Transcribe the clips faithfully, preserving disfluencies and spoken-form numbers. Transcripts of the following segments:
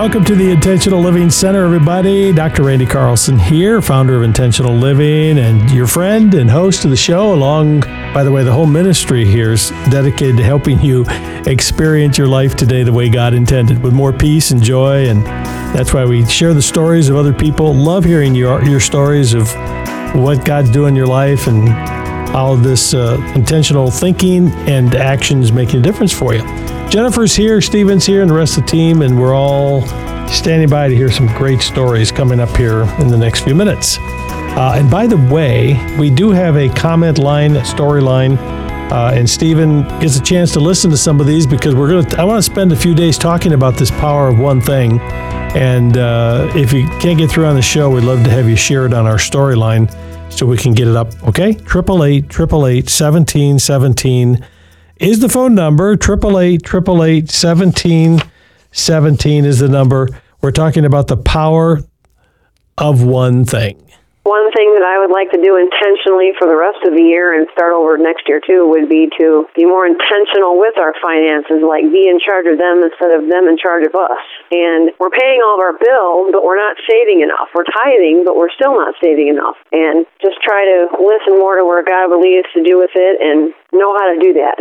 Welcome to the Intentional Living Center, everybody. Doctor Randy Carlson here, founder of Intentional Living and your friend and host of the show. Along, by the way, the whole ministry here is dedicated to helping you experience your life today the way God intended, with more peace and joy. And that's why we share the stories of other people. Love hearing your, your stories of what God's doing in your life and how this uh, intentional thinking and actions making a difference for you. Jennifer's here, Stephen's here, and the rest of the team, and we're all standing by to hear some great stories coming up here in the next few minutes. Uh, and by the way, we do have a comment line, a story line, uh, and Stephen gets a chance to listen to some of these because we're going to. I want to spend a few days talking about this power of one thing. And uh, if you can't get through on the show, we'd love to have you share it on our storyline so we can get it up. Okay, eight eight eight, eight eight eight, one seven one seven is the phone number. eight eight eight, eight eight eight, one seven one seven is the number. We're talking about the power of one thing. One thing that I would like to do intentionally for the rest of the year and start over next year too would be to be more intentional with our finances, like be in charge of them instead of them in charge of us. And we're paying all of our bills, but we're not saving enough. We're tithing, but we're still not saving enough. And just try to listen more to where God would lead us to do with it and know how to do that.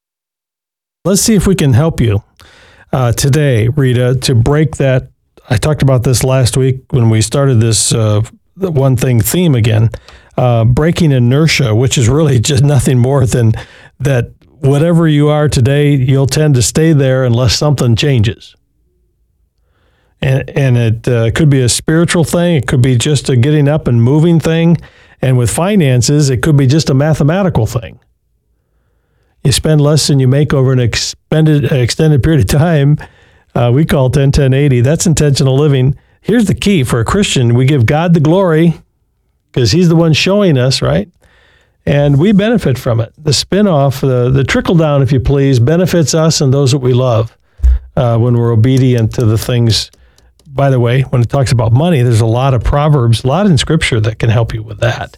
Let's see if we can help you uh, today, Rita, to break that. I talked about this last week when we started this uh, the one thing theme again, uh, breaking inertia, which is really just nothing more than that whatever you are today, you'll tend to stay there unless something changes. And, and it uh, could be a spiritual thing. It could be just a getting up and moving thing. And with finances, it could be just a mathematical thing. You spend less than you make over an expended, extended period of time. Uh, we call ten ten eighty. That's intentional living. Here's the key for a Christian. We give God the glory because he's the one showing us, right? And we benefit from it. The spin-off, the, the trickle-down, if you please, benefits us and those that we love uh, when we're obedient to the things. By the way, when it talks about money, there's a lot of Proverbs, a lot in Scripture that can help you with that.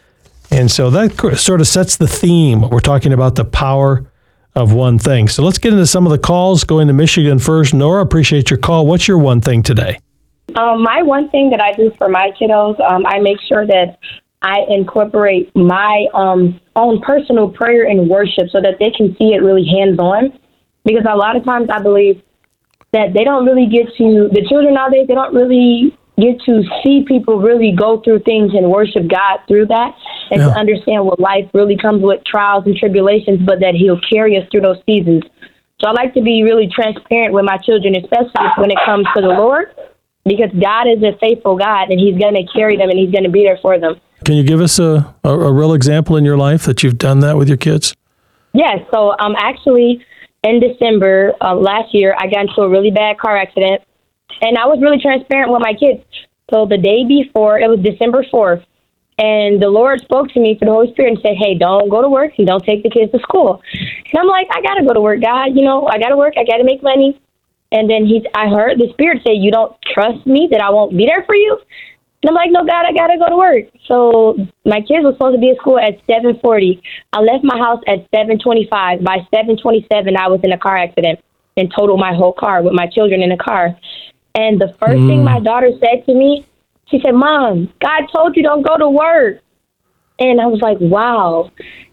And so that sort of sets the theme. We're talking about the power of one thing. So let's get into some of the calls. Going to Michigan first. Nora, appreciate your call. What's your one thing today? Um, my one thing that I do for my kiddos, um, I make sure that I incorporate my um, own personal prayer and worship so that they can see it really hands-on. Because a lot of times I believe that they don't really get to, the children nowadays, they don't really get to see people really go through things and worship God through that, and yeah. to understand what life really comes with, trials and tribulations, but that he'll carry us through those seasons. So I like to be really transparent with my children, especially when it comes to the Lord, because God is a faithful God, and he's going to carry them, and he's going to be there for them. Can you give us a, a, a real example in your life that you've done that with your kids? Yes. So um, actually, in December uh, last year, I got into a really bad car accident, and I was really transparent with my kids. So the day before, it was December fourth, and the Lord spoke to me through the Holy Spirit and said, hey, don't go to work and don't take the kids to school. And I'm like, I got to go to work, God. You know, I got to work. I got to make money. And then he, I heard the Spirit say, you don't trust me that I won't be there for you? And I'm like, no, God, I got to go to work. So my kids were supposed to be at school at seven forty. I left my house at seven twenty-five. By seven twenty-seven, I was in a car accident and totaled my whole car with my children in the car. And the first mm. thing my daughter said to me, she said, Mom, God told you don't go to work. And I was like, wow.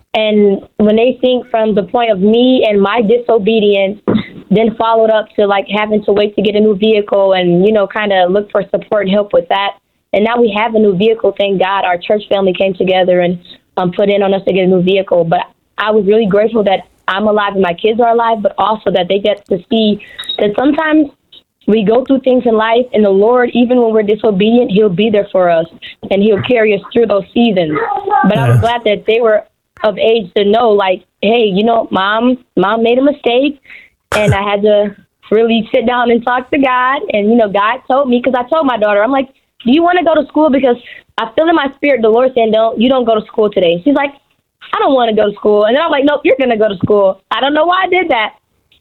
And when they think from the point of me and my disobedience, then followed up to like having to wait to get a new vehicle and, you know, kind of look for support and help with that. And now we have a new vehicle, thank God. Our church family came together and um, put in on us to get a new vehicle. But I was really grateful that I'm alive and my kids are alive, but also that they get to see that sometimes we go through things in life, and the Lord, even when we're disobedient, he'll be there for us, and he'll carry us through those seasons. But yeah. I was glad that they were of age to know, like, hey, you know, mom, mom made a mistake, and I had to really sit down and talk to God. And, you know, God told me, because I told my daughter, I'm like, do you want to go to school? Because I feel in my spirit, the Lord saying, don't, you don't go to school today. She's like, I don't want to go to school. And then I'm like, nope, you're going to go to school. I don't know why I did that.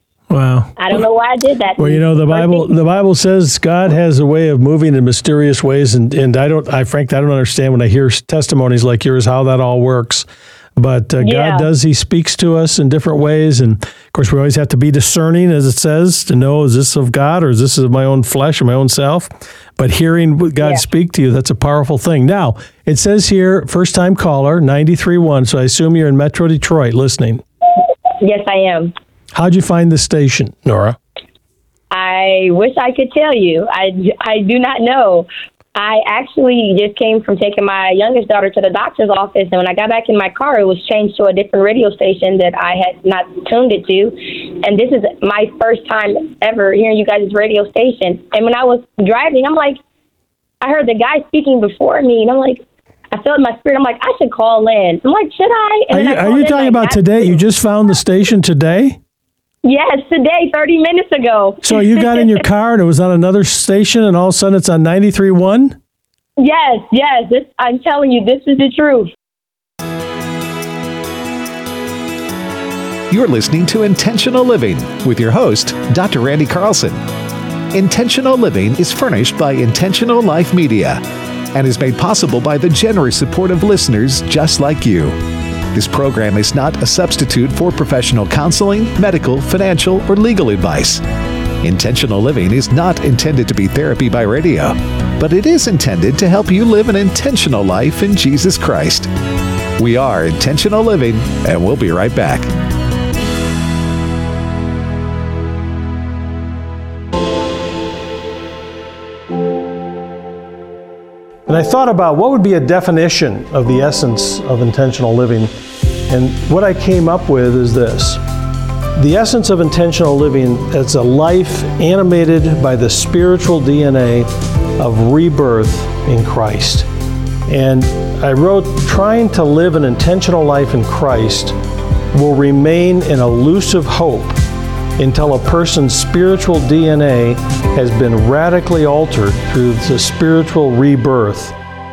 Wow. I don't know why I did that. Well, you know, the Bible the Bible says God has a way of moving in mysterious ways, and, and I don't I frankly I don't understand when I hear testimonies like yours how that all works. But uh, Yeah. God does, he speaks to us in different ways. And of course, we always have to be discerning, as it says, to know, is this of God or is this of my own flesh or my own self? But hearing God Yeah. speak to you, that's a powerful thing. Now, it says here, first time caller, ninety-three point one. So I assume you're in Metro Detroit listening. Yes, I am. How'd you find the station, Nora? I wish I could tell you. I, I do not know. I actually just came from taking my youngest daughter to the doctor's office, and when I got back in my car, it was changed to a different radio station that I had not tuned it to. And this is my first time ever hearing you guys' radio station. And when I was driving, I'm like, I heard the guy speaking before me, and I'm like, I felt in my spirit, I'm like, I should call in. I'm like, should I? And Are then you, I are called you in, talking like, about today? You just found the station today? Yes, today, thirty minutes ago. So you got in your car and it was on another station and all of a sudden it's on ninety-three point one? Yes, yes. This, I'm telling you, this is the truth. You're listening to Intentional Living with your host, Doctor Randy Carlson. Intentional Living is furnished by Intentional Life Media and is made possible by the generous support of listeners just like you. This program is not a substitute for professional counseling, medical, financial, or legal advice. Intentional Living is not intended to be therapy by radio, but it is intended to help you live an intentional life in Jesus Christ. We are Intentional Living, and we'll be right back. And I thought about what would be a definition of the essence of intentional living. And what I came up with is this. The essence of intentional living is a life animated by the spiritual D N A of rebirth in Christ. And I wrote, trying to live an intentional life in Christ will remain an elusive hope until a person's spiritual D N A has been radically altered through the spiritual rebirth.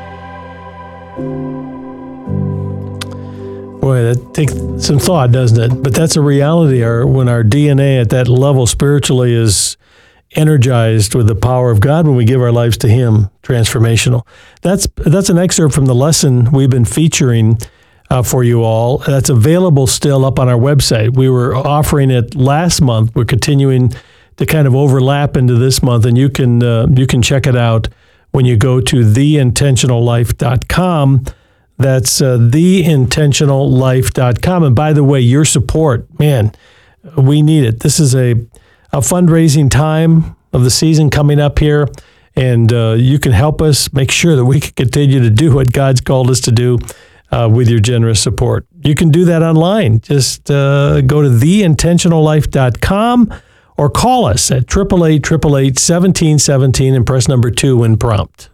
Boy, that takes some thought, doesn't it? But that's a reality. Our, when our D N A at that level spiritually is energized with the power of God, when we give our lives to Him, transformational. That's that's an excerpt from the lesson we've been featuring uh, for you all. That's available still up on our website. We were offering it last month. We're continuing to kind of overlap into this month, and you can uh, you can check it out when you go to the intentional life dot com. That's uh, the intentional life dot com. And by the way, your support, man, we need it. This is a, a fundraising time of the season coming up here, and uh, you can help us make sure that we can continue to do what God's called us to do uh, with your generous support. You can do that online. Just uh, go to the intentional life dot com or call us at eight eight eight, eight eight eight, one seven one seven and press number two when prompt.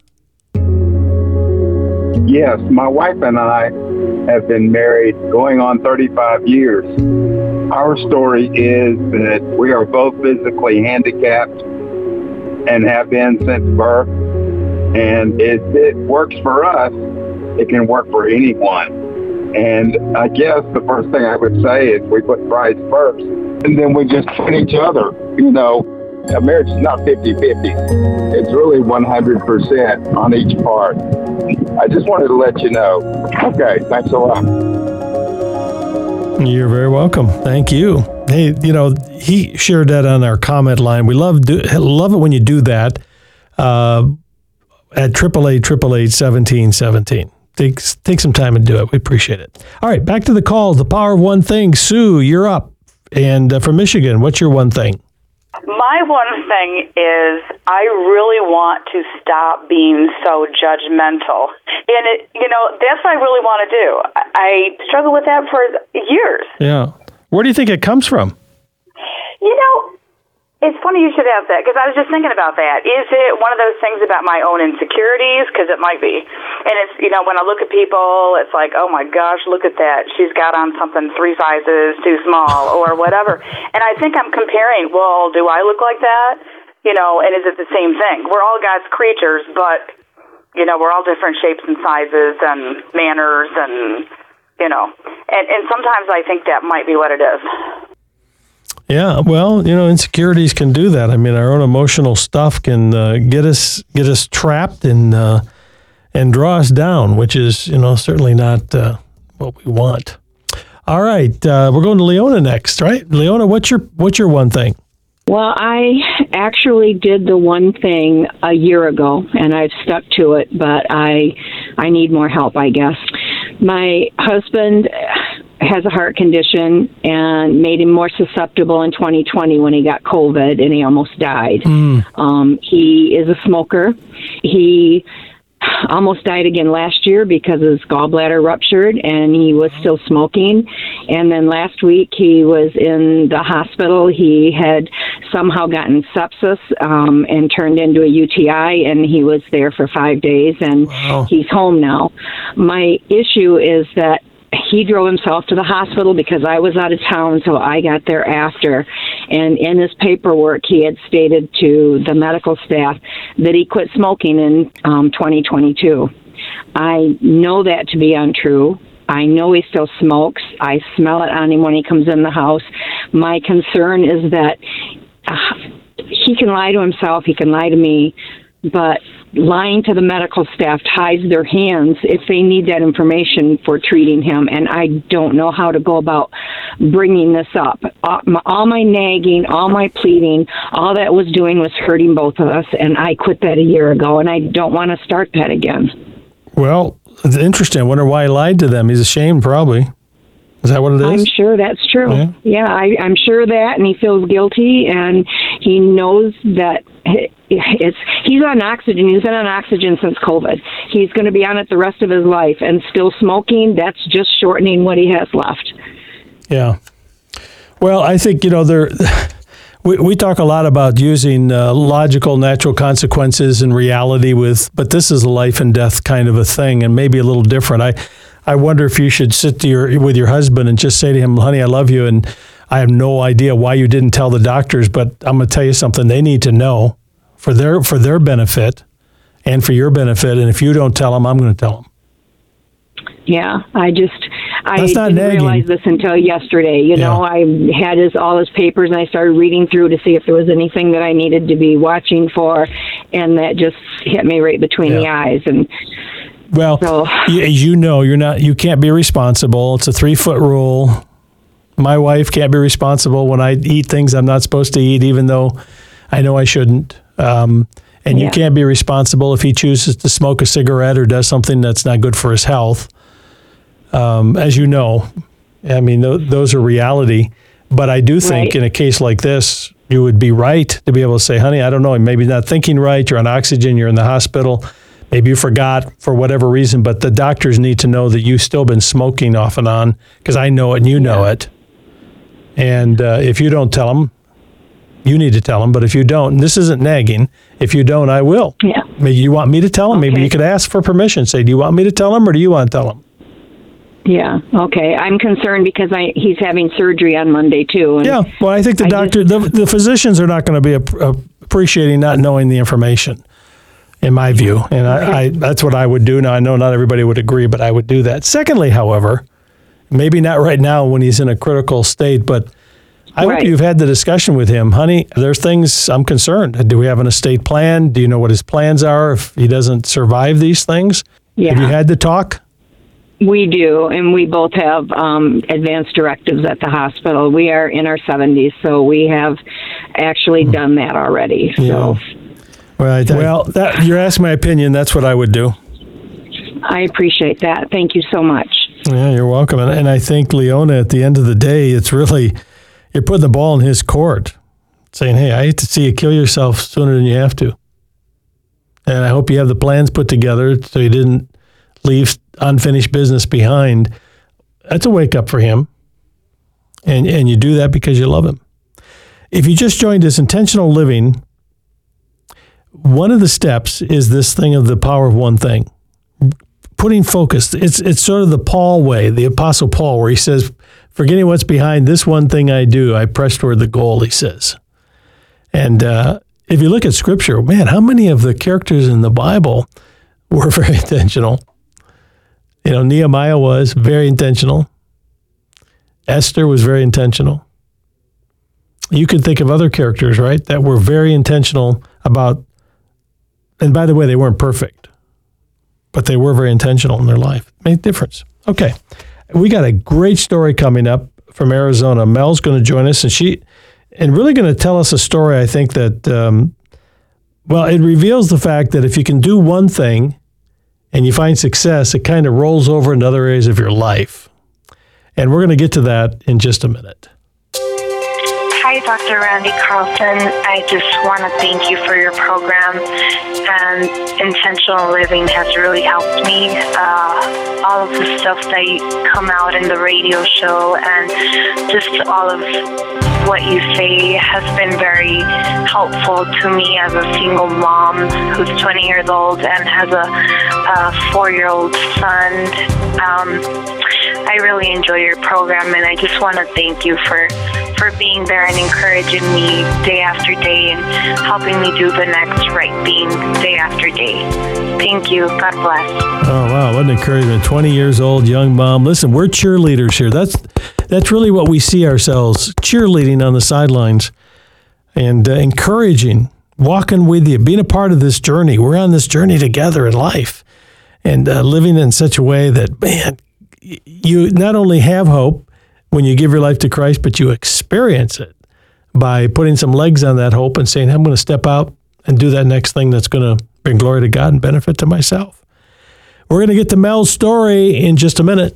Yes, my wife and I have been married going on thirty-five years. Our story is that we are both physically handicapped and have been since birth. And if it works for us, it can work for anyone. And I guess the first thing I would say is we put Christ first, and then we just put each other. You know, a marriage is not fifty-fifty. It's really one hundred percent on each part. I just wanted to let you know. Okay, thanks a lot. You're very welcome. Thank you. Hey, you know, he shared that on our comment line. We love do, love it when you do that uh, at eight eight eight, eight eight eight, one seven one seven. Take, take some time and do it. We appreciate it. All right, back to the calls. The power of one thing. Sue, you're up. And uh, from Michigan, what's your one thing? My one thing is I really want to stop being so judgmental. And, it, you know, that's what I really want to do. I, I struggled with that for years. Yeah. Where do you think it comes from? You know, it's funny you should ask that, because I was just thinking about that. Is it one of those things about my own insecurities? Because it might be. And it's, you know, when I look at people, it's like, oh my gosh, look at that. She's got on something three sizes too small or whatever. And I think I'm comparing, well, do I look like that? You know, and is it the same thing? We're all God's creatures, but, you know, we're all different shapes and sizes and manners and, you know. And, and sometimes I think that might be what it is. Yeah, well, you know, insecurities can do that. I mean, our own emotional stuff can uh, get us get us trapped and uh, and draw us down, which is, you know, certainly not uh, what we want. All right, uh, we're going to Leona next, right? Leona, what's your what's your one thing? Well, I actually did the one thing a year ago, and I've stuck to it, but I I need more help, I guess. My husband has a heart condition and made him more susceptible in twenty twenty when he got COVID, and he almost died. Mm. Um, he is a smoker. He almost died again last year because his gallbladder ruptured, and he was still smoking. And then last week he was in the hospital. He had somehow gotten sepsis um, and turned into a U T I, and he was there for five days, and wow. He's home now. My issue is that he drove himself to the hospital because I was out of town, so I got there after. And in his paperwork, he had stated to the medical staff that he quit smoking in um, twenty twenty-two. I know that to be untrue. I know he still smokes. I smell it on him when he comes in the house. My concern is that uh, he can lie to himself, he can lie to me, but lying to the medical staff ties their hands if they need that information for treating him, and I don't know how to go about bringing this up. All my, all my nagging, all my pleading, all that was doing was hurting both of us, and I quit that a year ago, and I don't want to start that again. Well, it's interesting. I wonder why he lied to them. He's ashamed, probably. Is that what it is? I'm sure that's true. Yeah, yeah I, I'm sure that, and he feels guilty, and he knows that it's he's on oxygen. He's been on oxygen since COVID. He's going to be on it the rest of his life, and still smoking, that's just shortening what he has left. Yeah. Well, I think, you know, there. We, we talk a lot about using uh, logical, natural consequences in reality with, but this is a life and death kind of a thing, and maybe a little different. I, I wonder if you should sit to your, with your husband and just say to him, honey, I love you, and I have no idea why you didn't tell the doctors, but I'm going to tell you something they need to know for their for their benefit and for your benefit, and if you don't tell them, I'm going to tell them. Yeah, I just, I That's not didn't nagging. realize this until yesterday. You Yeah. know, I had his all his papers, and I started reading through to see if there was anything that I needed to be watching for, and that just hit me right between Yeah. the eyes. And Well, so, you, as you know, you're not. You can't be responsible. It's a three foot rule. My wife can't be responsible when I eat things I'm not supposed to eat, even though I know I shouldn't. Um, and Yeah. you can't be responsible if he chooses to smoke a cigarette or does something that's not good for his health. Um, as you know, I mean, th- those are reality. But I do think Right. in a case like this, you would be right to be able to say, honey, I don't know, maybe not thinking right. You're on oxygen. You're in the hospital. Maybe you forgot for whatever reason, but the doctors need to know that you've still been smoking off and on, because I know it and you know it. And uh, if you don't tell them, you need to tell them. But if you don't, and this isn't nagging, if you don't, I will. yeah. Maybe you want me to tell them. Maybe Okay. you could ask for permission. Say, do you want me to tell them or do you want to tell them? Yeah, okay. I'm concerned because I he's having surgery on Monday, too. And Yeah, well, I think the I doctor, the, the physicians are not going to be ap- ap- appreciating not knowing the information, in my view. And I, I that's what I would do. Now, I know not everybody would agree, but I would do that. Secondly, however, maybe not right now when he's in a critical state, but I Right. hope you've had the discussion with him. Honey, there's things I'm concerned. Do we have an estate plan? Do you know what his plans are if he doesn't survive these things? Yeah. Have you had the talk? We do, and we both have um, advanced directives at the hospital. We are in our seventies, so we have actually done that already. So Yeah. Well, I, well that, you're asking my opinion. That's what I would do. I appreciate that. Thank you so much. Yeah, you're welcome. And, and I think, Leona, at the end of the day, it's really, you're putting the ball in his court, saying, hey, I hate to see you kill yourself sooner than you have to. And I hope you have the plans put together so you didn't leave unfinished business behind. That's a wake up for him. And, and you do that because you love him. If you just joined us, Intentional Living, one of the steps is this thing of the power of one thing. Putting focus. It's it's sort of the Paul way, the Apostle Paul, where he says, forgetting what's behind, this one thing I do, I press toward the goal, he says. And uh, if you look at Scripture, man, how many of the characters in the Bible were very intentional? You know, Nehemiah was very intentional. Esther was very intentional. You could think of other characters, right, that were very intentional about, and by the way, they weren't perfect, but they were very intentional in their life. Made a difference. Okay. We got a great story coming up from Arizona. Mel's going to join us, and she, and really going to tell us a story. I think that, um, well, it reveals the fact that if you can do one thing and you find success, it kind of rolls over into other areas of your life. And we're going to get to that in just a minute. Hi, Doctor Randy Carlson. I just want to thank you for your program. And intentional living has really helped me. Uh, all of the stuff that you come out in the radio show and just all of what you say has been very helpful to me as a single mom who's twenty years old and has a, a four-year-old son. Um, I really enjoy your program, and I just want to thank you for, for being there and encouraging me day after day and helping me do the next right thing day after day. Thank you. God bless. Oh, wow. What an encouragement. twenty years old, young mom. Listen, we're cheerleaders here. That's that's really what we see ourselves, cheerleading on the sidelines and uh, encouraging, walking with you, being a part of this journey. We're on this journey together in life and uh, living in such a way that, man, you not only have hope when you give your life to Christ, but you experience it by putting some legs on that hope and saying, I'm going to step out and do that next thing that's going to bring glory to God and benefit to myself. We're going to get to Mel's story in just a minute.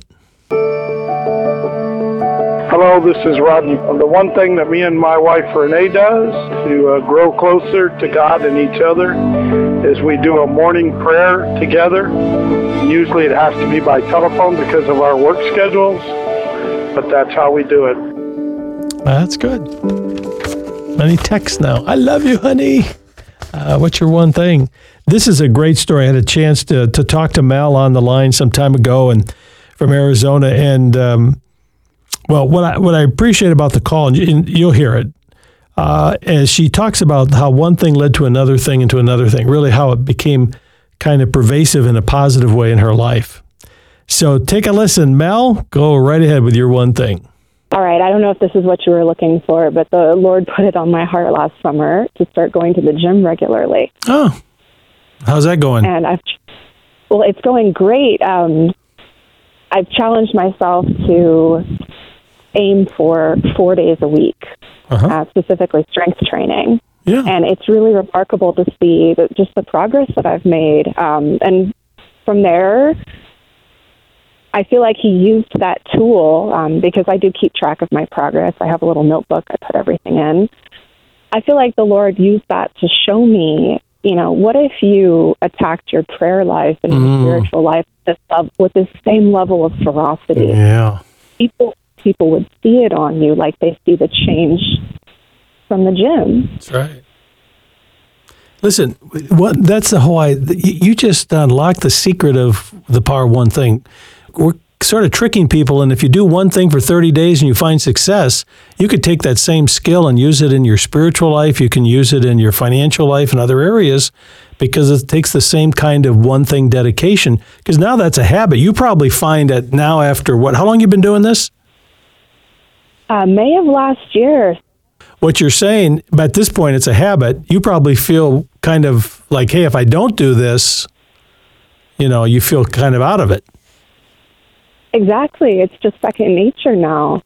Hello, this is Rodney. The one thing that me and my wife Renee does to uh, grow closer to God and each other is we do a morning prayer together. Usually it has to be by telephone because of our work schedules, but that's how we do it. That's good. Many texts now. I love you, honey. Uh, what's your one thing? This is a great story. I had a chance to to talk to Mel on the line some time ago and from Arizona. And, um, well, what I what I appreciate about the call, and, you, and you'll hear it, uh, as she talks about how one thing led to another thing and to another thing, really how it became kind of pervasive in a positive way in her life. So take a listen. Mel, go right ahead with your one thing. All right. I don't know if this is what you were looking for, but the Lord put it on my heart last summer to start going to the gym regularly. Oh, how's that going? And I've, well, it's going great. Um, I've challenged myself to aim for four days a week, uh-huh. uh, specifically strength training. Yeah. And it's really remarkable to see that just the progress that I've made. Um, and from there, I feel like he used that tool um, because I do keep track of my progress. I have a little notebook. I put everything in. I feel like the Lord used that to show me, you know, what if you attacked your prayer life and your mm. spiritual life with this, with this same level of ferocity? Yeah. People, people would see it on you like they see the change from the gym. That's right. Listen, what that's the whole, I, you just unlocked the secret of the power of one thing. We're sort of tricking people, and if you do one thing for thirty days and you find success, you could take that same skill and use it in your spiritual life. You can use it in your financial life and other areas because it takes the same kind of one thing dedication. Because now that's a habit. You probably find that now after what? How long you been doing this? Uh, May of last year. What you're saying, but at this point, it's a habit. You probably feel kind of like, hey, if I don't do this, you know, you feel kind of out of it. Exactly. It's just second nature now.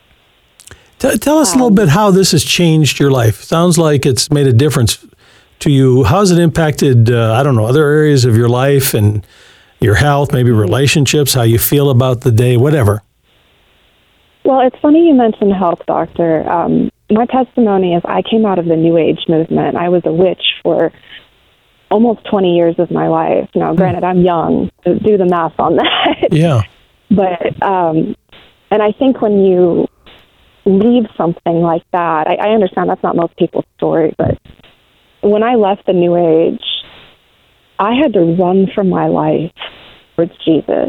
T- tell us um, a little bit how this has changed your life. Sounds like it's made a difference to you. How's it impacted, uh, I don't know, other areas of your life and your health, maybe relationships, how you feel about the day, whatever? Well, it's funny you mentioned health, doctor. Um, my testimony is I came out of the New Age movement. I was a witch for almost twenty years of my life. Now, granted, I'm young. So do the math on that. Yeah. But, um, and I think when you leave something like that, I, I understand that's not most people's story, but when I left the New Age, I had to run for my life towards Jesus.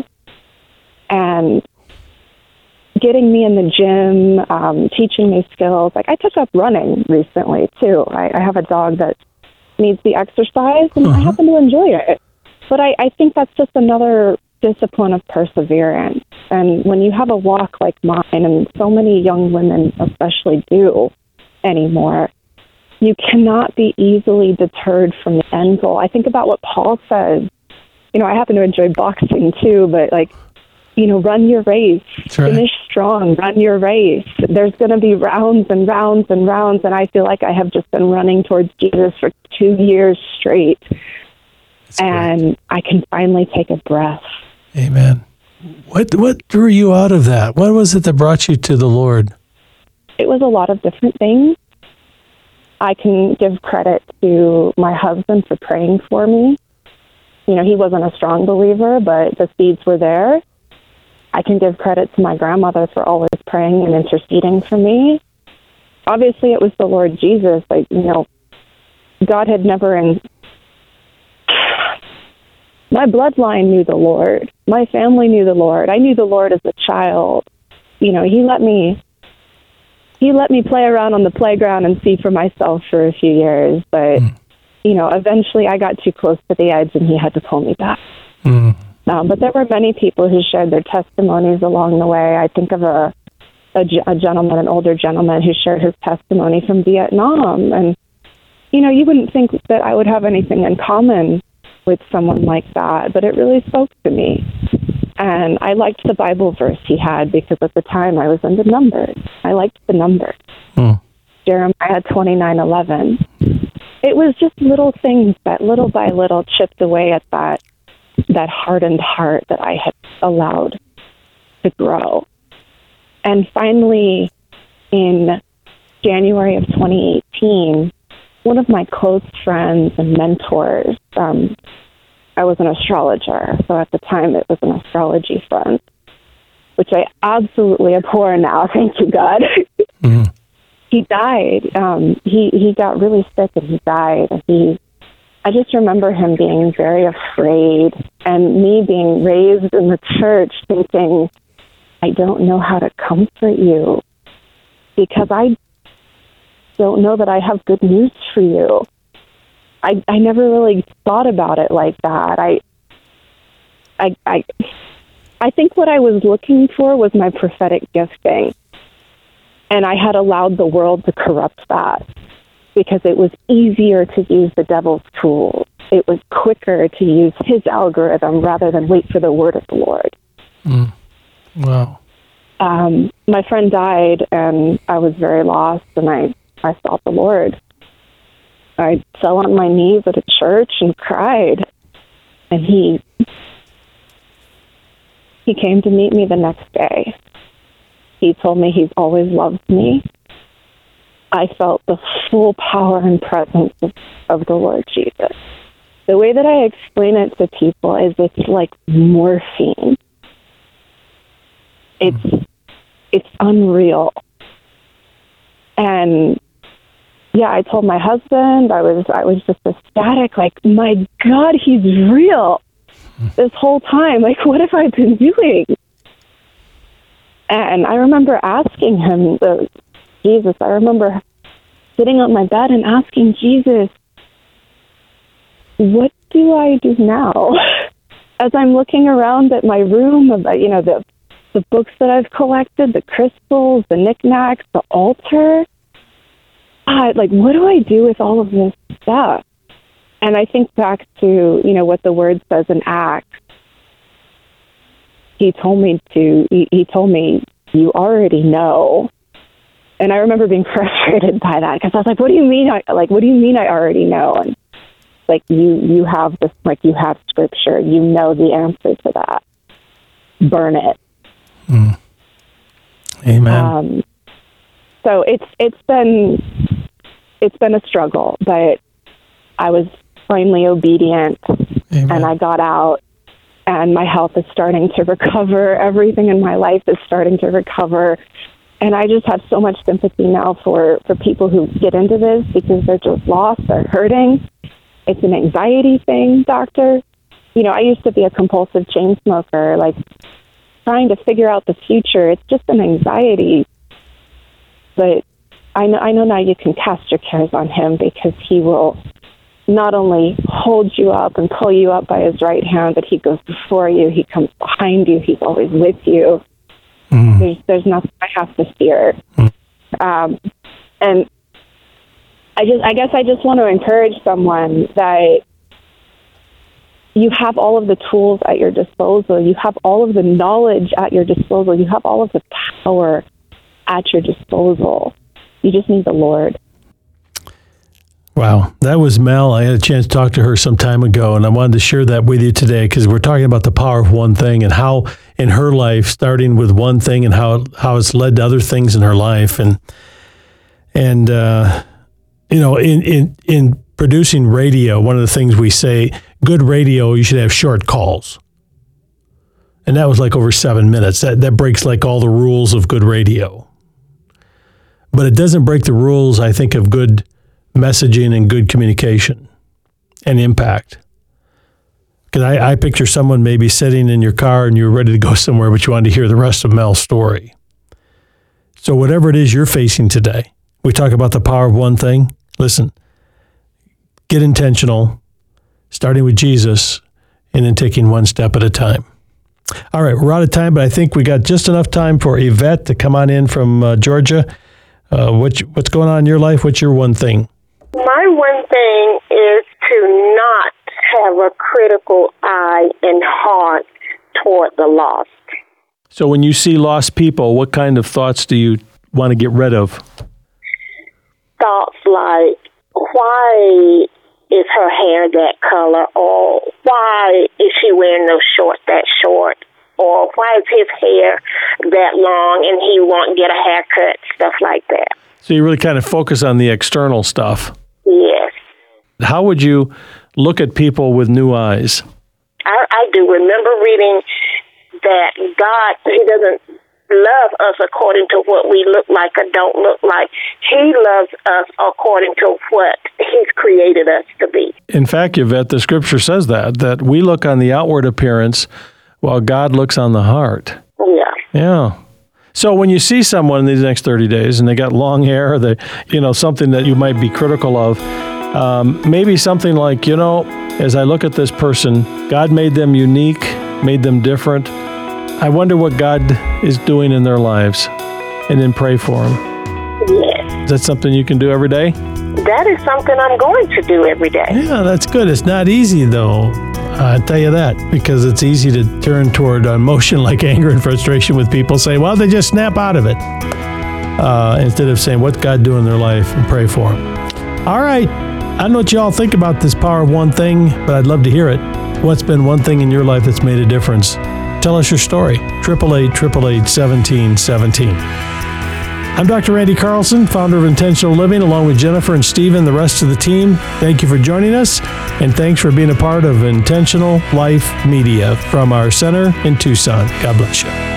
And getting me in the gym, um, teaching me skills. Like, I took up running recently, too. I, I have a dog that needs the exercise, and uh-huh. I happen to enjoy it. But I, I think that's just another discipline of perseverance. And when you have a walk like mine, and so many young women especially do anymore, you cannot be easily deterred from the end goal. I think about what Paul says. You know, I happen to enjoy boxing too, but like you know, run your race, right. finish strong, run your race. There's going to be rounds and rounds and rounds, and I feel like I have just been running towards Jesus for two years straight, That's and great. I can finally take a breath. Amen. What what drew you out of that? What was it that brought you to the Lord? It was a lot of different things. I can give credit to my husband for praying for me. You know, he wasn't a strong believer, but the seeds were there. I can give credit to my grandmother for always praying and interceding for me. Obviously, it was the Lord Jesus. Like, you know, God had never in my bloodline knew the Lord. My family knew the Lord. I knew the Lord as a child. You know, he let me he let me play around on the playground and see for myself for a few years, but mm. you know, eventually I got too close to the edge and he had to pull me back. Mm. Um, but there were many people who shared their testimonies along the way. I think of a, a, a gentleman, an older gentleman, who shared his testimony from Vietnam. And, you know, you wouldn't think that I would have anything in common with someone like that, but it really spoke to me. And I liked the Bible verse he had because at the time I was into numbers. I liked the numbers. Mm. Jeremiah twenty-nine eleven. It was just little things that little by little chipped away at that that hardened heart that I had allowed to grow. And finally, in January of twenty eighteen, one of my close friends and mentors, um, I was an astrologer, so at the time it was an astrology friend, which I absolutely abhor now, thank you, God. Mm-hmm. He died. Um, he, he got really sick and he died. He I just remember him being very afraid and me being raised in the church thinking, I don't know how to comfort you because I don't know that I have good news for you. I I never really thought about it like that. I I I I think what I was looking for was my prophetic gifting. And I had allowed the world to corrupt that, because it was easier to use the devil's tools. It was quicker to use his algorithm rather than wait for the word of the Lord. Mm. Wow. Um, my friend died, and I was very lost, and I, I sought the Lord. I fell on my knees at a church and cried, and he he came to meet me the next day. He told me he's always loved me. I felt the full power and presence of, of the Lord Jesus. The way that I explain it to people is it's like morphine. It's mm-hmm. it's unreal. And yeah, I told my husband, I was I was just ecstatic, like, my God, he's real this whole time. Like, what have I been doing? And I remember asking him, the, Jesus, I remember sitting on my bed and asking Jesus, what do I do now? As I'm looking around at my room, about, you know, the the books that I've collected, the crystals, the knickknacks, the altar, I, like, what do I do with all of this stuff? And I think back to, you know, what the word says in Acts. He told me to, he, he told me, you already know. And I remember being frustrated by that because I was like, what do you mean? I, like, what do you mean I already know? And like, you, you have this, like, you have scripture, you know the answer to that. Burn it. Mm. Amen. Um, so it's, it's been, it's been a struggle, but I was finally obedient. Amen. And I got out. And my health is starting to recover. Everything in my life is starting to recover. And I just have so much sympathy now for, for people who get into this because they're just lost, they're hurting. It's an anxiety thing, doctor. You know, I used to be a compulsive chain smoker, like trying to figure out the future. It's just an anxiety. But I know, I know now you can cast your cares on him because he will not only hold you up and pull you up by his right hand, but he goes before you, he comes behind you, he's always with you. Mm. There's there's nothing I have to fear. Mm. Um, and I just I guess I just want to encourage someone that you have all of the tools at your disposal. You have all of the knowledge at your disposal. You have all of the power at your disposal. You just need the Lord. Wow. That was Mel. I had a chance to talk to her some time ago, and I wanted to share that with you today because we're talking about the power of one thing and how in her life, starting with one thing and how, how it's led to other things in her life. And, and uh, you know, in, in, in producing radio, one of the things we say, good radio, you should have short calls. And that was like over seven minutes. That, that breaks like all the rules of good radio. But it doesn't break the rules, I think, of good messaging and good communication and impact. Because I, I picture someone maybe sitting in your car and you're ready to go somewhere, but you wanted to hear the rest of Mel's story. So whatever it is you're facing today, we talk about the power of one thing. Listen, get intentional, starting with Jesus, and then taking one step at a time. All right, we're out of time, but I think we got just enough time for Yvette to come on in from uh, Georgia. Uh, what, what's going on in your life? What's your one thing? My one thing is to not have a critical eye and heart toward the lost. So when you see lost people, what kind of thoughts do you want to get rid of? Thoughts like, why is her hair that color? Or why is she wearing those shorts that short? Or why is his hair that long and he won't get a haircut? Stuff like that. So you really kind of focus on the external stuff. Yes. How would you look at people with new eyes? I, I do remember reading that God, he doesn't love us according to what we look like or don't look like. He loves us according to what he's created us to be. In fact, Yvette, the scripture says that, that we look on the outward appearance while God looks on the heart. Yeah. Yeah. So when you see someone in these next thirty days and they got long hair, or they, you know, something that you might be critical of, um, maybe something like, you know, as I look at this person, God made them unique, made them different. I wonder what God is doing in their lives, and then pray for them. Yes. Is that something you can do every day? That is something I'm going to do every day. Yeah, that's good. It's not easy, though. I'll tell you that, because it's easy to turn toward emotion like anger and frustration with people, say, well, they just snap out of it, uh, instead of saying, what God do in their life, and pray for them. All right. I don't know what you all think about this power of one thing, but I'd love to hear it. What's been one thing in your life that's made a difference? Tell us your story. eight eight eight, eight eight eight, one seven one seven. I'm Doctor Randy Carlson, founder of Intentional Living, along with Jennifer and Stephen and the rest of the team. Thank you for joining us, and thanks for being a part of Intentional Life Media from our center in Tucson. God bless you.